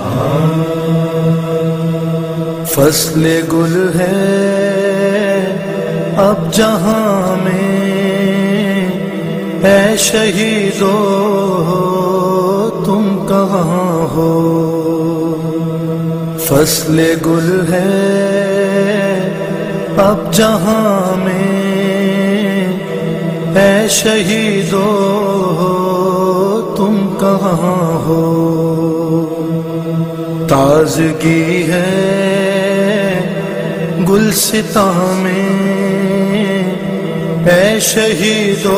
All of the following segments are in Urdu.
فصل گل ہے اب جہاں میں، اے شہیدو تم کہاں ہو؟ فصل گل ہے اب جہاں میں، اے شہیدو تم کہاں ہو؟ تازگی ہے گلستاں میں، اے شہیدو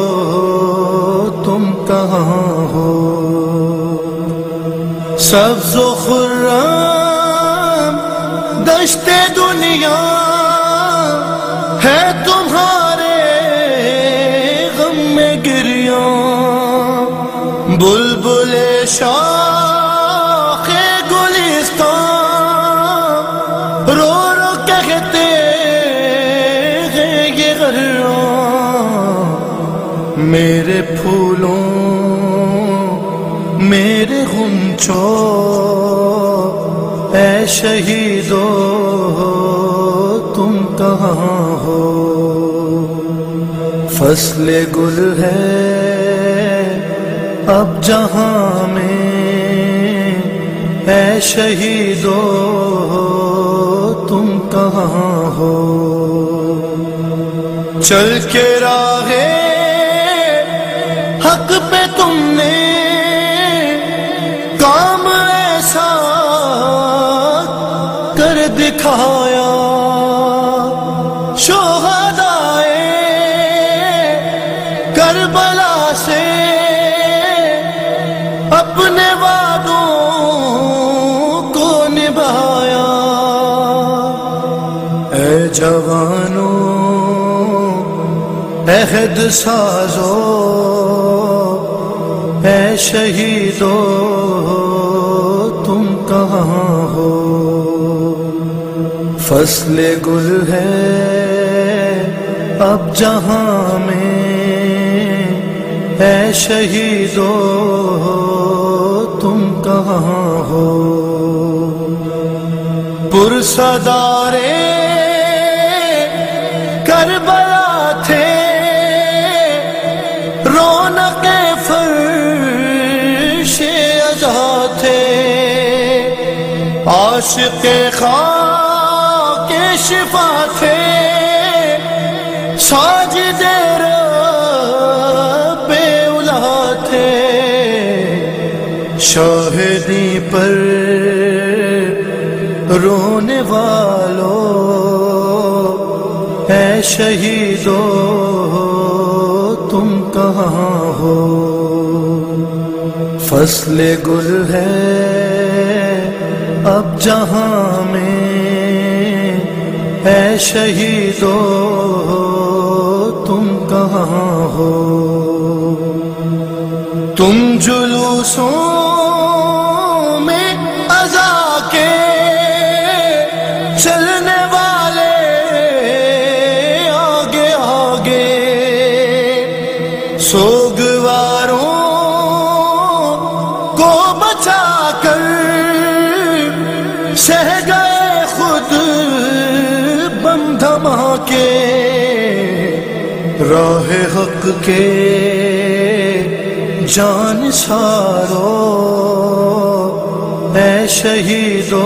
تم کہاں ہو؟ سبز و خرم دشت دنیا ہے تمہارے غم میں گریاں، بلبل شاخ گلستان رو رو کہتے ہیں یہ غراں، میرے پھولوں میرے غنچوں اے شہیدو تم کہاں ہو؟ فصل گل ہے اب جہاں میں، اے شہیدو تم کہاں ہو؟ چل کے راہ حق پہ تم نے کام ایسا کر دکھایا، شہدائے کربلا سے اپنے وعدوں کو نبھایا۔ اے جوانوں عہد سازو، اے شہیدو تم کہاں ہو؟ فصل گل ہے اب جہاں میں، اے شہیدو تم کہاں ہو؟ پرصدارے کربلا تھے، رونق فرش عزا تھے، عاشق خاک شفا تھے، ساجد رب اولا تھے، شاہدی پر رونے والوں اے شہیدو تم کہاں ہو؟ فصل گل ہے اب جہاں میں، اے شہیدو تم کہاں ہو؟ تم جلوسوں میں عزا کے چلنے والے آگے آگے، سوگواروں کو بچا کر سہ گئے خود بم دھماکے، راہ حق کے جان سارو اے شہیدو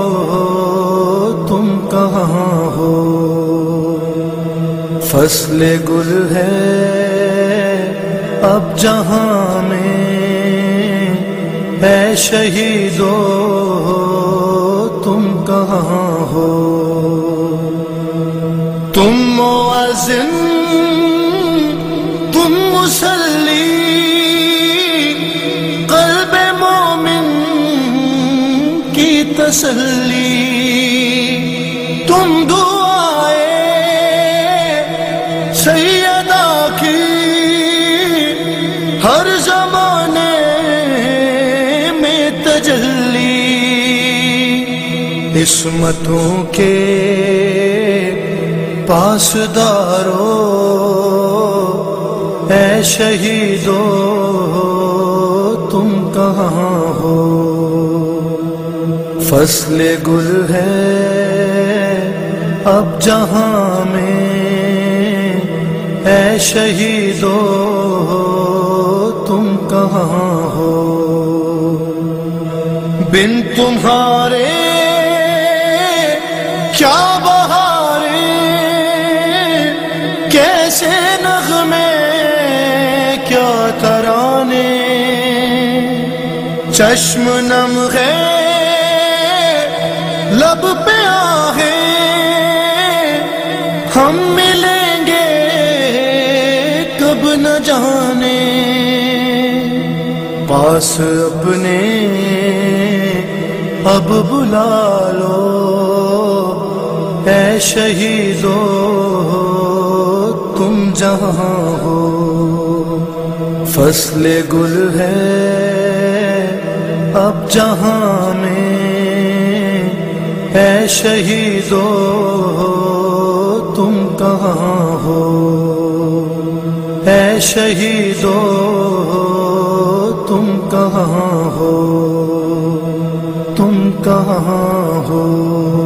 تم کہاں ہو؟ فصل گل ہے اب جہاں میں، اے شہیدو تم کہاں ہو؟ تم مؤذن تم مصلی، قلب مومن کی تسلی، تم دعائے سیدہ کی ہر زمانے میں تجلی، عصمتوں کے پاسدارو اے شہیدو تم کہاں ہو؟ فصل گل ہے اب جہاں میں، اے شہیدو تم کہاں ہو؟ بن تمہارے کیا بہاریں، کیسے نغمے کیا ترانے، چشم نم ہے لب پہ آہے، ہم ملیں گے کب نہ جانے، پاس اپنے اب بلا لو، اے شہیدو تم جہاں ہو۔ فصل گل ہے اب جہاں میں، اے شہیدو تم کہاں ہو؟ اے شہیدو تم کہاں ہو؟ تم کہاں ہو؟